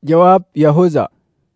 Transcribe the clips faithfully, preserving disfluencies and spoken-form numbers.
جواب يهوذا.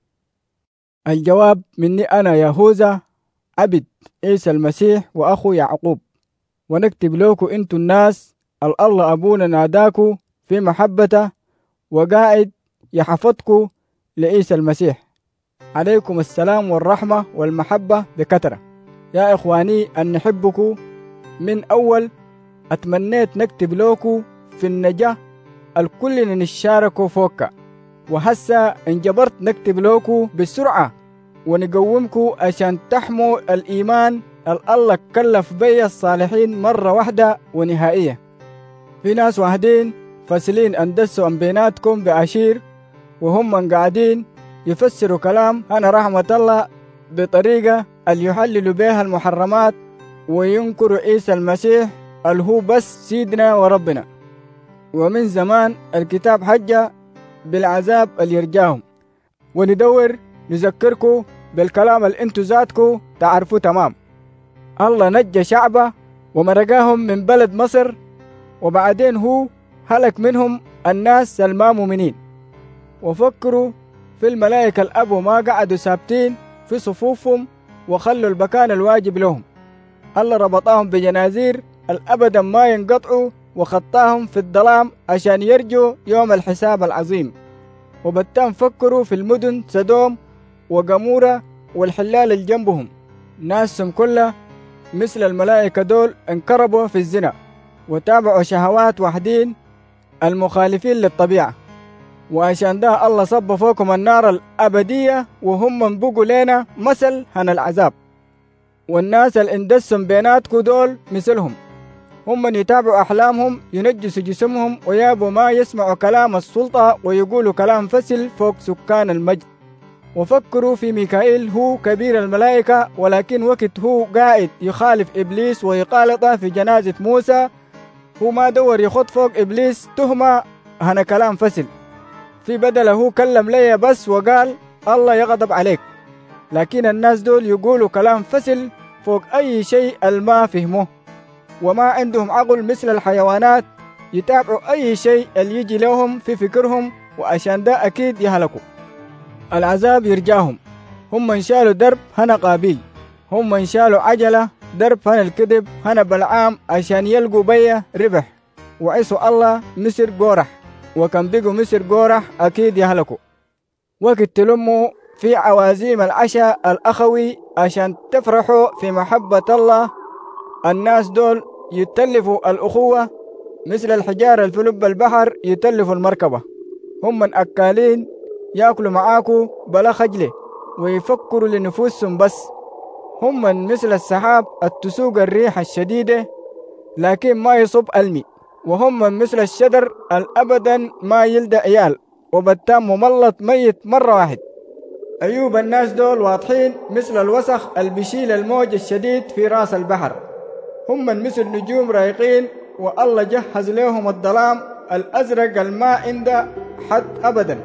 الجواب مني أنا يهوذا عبد عيسى المسيح وأخو يعقوب، ونكتب لكم أنتم الناس الله أبونا ناداكو في محبته وقاعد يحفظكم لعيسى المسيح. عليكم السلام والرحمة والمحبة بكثرة. يا إخواني أن نحبكم من أول أتمنيت نكتب لكم في النجاة الكل نشاركوا فوقها، وهسا انجبرت نكتب لكم بسرعة ونقومكم عشان تحموا الإيمان الله كلف بي الصالحين مرة واحدة ونهائية. في ناس واحدين فاسلين أندسوا أن بيناتكم بأشير وهم من قاعدين يفسروا كلام أنا رحمة الله بطريقة اللي يحللوا بها المحرمات وينكروا عيسى المسيح اللي هو بس سيدنا وربنا. ومن زمان الكتاب حجة بالعذاب اللي يرجاهم، وندور نذكركم بالكلام اللي انتو ذاتكم تعرفوا تمام. الله نجى شعبه ومرقاهم من بلد مصر، وبعدين هو هلك منهم الناس المؤمنين. وفكروا في الملائكة الأب ما قعدوا ثابتين في صفوفهم وخلوا المكان الواجب لهم. الله ربطاهم بجنازير الأبدا ما ينقطعوا وخطاهم في الظلام عشان يرجوا يوم الحساب العظيم. وبتان فكروا في المدن سدوم وقمورة والحلال اللي جنبهم، ناسهم كلها مثل الملائكة دول انقربوا في الزنا وتابعوا شهوات وحدين المخالفين للطبيعة. وعشان ده الله صب فوقهم النار الأبدية وهم بقوا لنا مثل عن العذاب. والناس اللي اندسهم بيناتكم دول مثلهم، هم من يتابعوا أحلامهم ينجسوا جسمهم ويابوا ما يسمعوا كلام السلطة ويقولوا كلام فسل فوق سكان المجد. وفكروا في ميكائيل هو كبير الملائكة، ولكن وقت هو قاعد يخالف إبليس ويقالطه في جنازة موسى هو ما دور يخط فوق إبليس تهمة هنا كلام فسل. في بدله هو كلم لي بس وقال الله يغضب عليك، لكن الناس دول يقولوا كلام فسل فوق أي شيء الما فهموه، وما عندهم عقل مثل الحيوانات يتابعوا أي شيء اللي يجي لهم في فكرهم، وعشان ده أكيد يهلكوا. العذاب يرجاهم، هم انشالوا درب هنا قابيل، هم انشالوا عجلة درب هنا الكذب هنا بلعام عشان يلقوا بيه ربح، وعيسوا الله مصر قورح، وكان بيقوا مصر قورح أكيد يهلكوا. وقت تلموا في عوازيم العشاء الأخوي عشان تفرحوا في محبة الله، الناس دول يتلفوا الأخوة مثل الحجار اللي في لب البحر يتلفوا المركبة. هم من أكالين يأكلوا معاكو بلا خجلة ويفكروا لنفوسهم بس، هم من مثل السحاب التسوق الريح الشديدة لكن ما يصب المي، وهم من مثل الشجر الأبدا ما يلدى عيال وبتام مملط ميت مرة واحد. أيوب الناس دول واضحين مثل الوسخ اللي بيشيل الموج الشديد في راس البحر، هم من مثل نجوم رايقين والله جهز لهم الظلام الأزرق الماء عنده حد أبدا.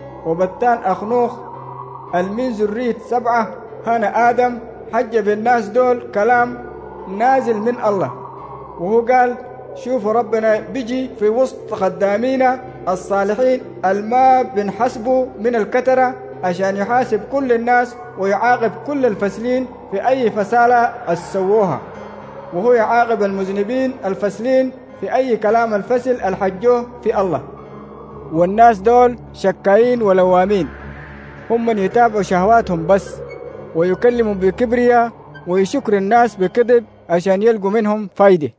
وبتان أخنوخ المن ذرية سبعة هنا آدم حج بالناس دول كلام نازل من الله، وهو قال شوفوا ربنا بيجي في وسط خدامينا الصالحين الما بنحسبوا من الكترة عشان يحاسب كل الناس ويعاقب كل الفسلين في أي فسالة السووها، وهو يعاقب المذنبين الفسلين في أي كلام الفسل الحجوه في الله. والناس دول شكاين ولوامين، هم من يتابعوا شهواتهم بس ويكلموا بكبرياء ويشكر الناس بكذب عشان يلقوا منهم فايدة.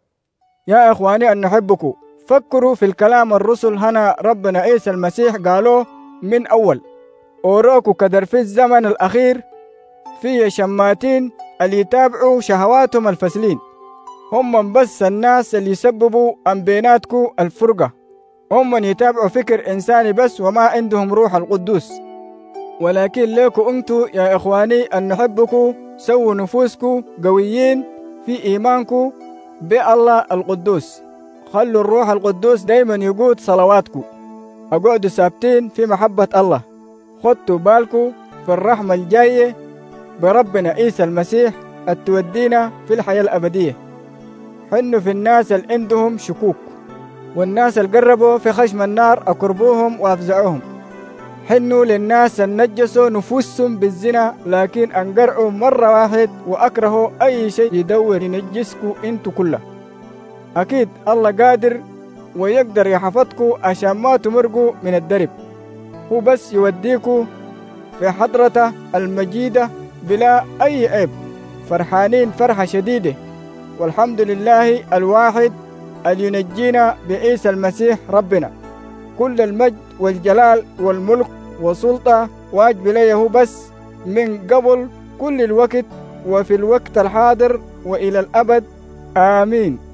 يا إخواني أن نحبكم، فكروا في الكلام الرسل هنا ربنا عيسى المسيح قالوه من أول، أوروكوا كدر في الزمن الأخير في شماتين اللي يتابعوا شهواتهم الفسلين، هم من بس الناس اللي يسببوا أن بيناتكم الفرقة، هم من يتابعوا فكر إنساني بس وما عندهم روح القدوس. ولكن ليكوا أنتوا يا إخواني أن نحبكم سووا نفوسكم قويين في إيمانكم بالله القدوس، خلوا الروح القدوس دايما يقود صلواتكم، أقعدوا ثابتين في محبة الله، خدوا بالكم في الرحمة الجاية بربنا عيسى المسيح التودينا في الحياة الأبدية. حنوا في الناس اللي عندهم شكوك، والناس اللي قربوا في خشم النار أقربوهم وأفزعوهم. حنوا للناس النجسوا نفوسهم بالزنا لكن انقرعوا مرة واحد وأكرهوا أي شيء يدور ينجسكوا انتوا كله. أكيد الله قادر ويقدر يحفظكوا عشان ما تمرقوا من الدرب، هو بس يوديكوا في حضرته المجيدة بلا أي عيب، فرحانين فرحة شديدة. والحمد لله الواحد اللي ينجينا بعيسى المسيح ربنا، كل المجد والجلال والملك والسلطة واجب ليه بس من قبل كل الوقت وفي الوقت الحاضر وإلى الأبد. آمين.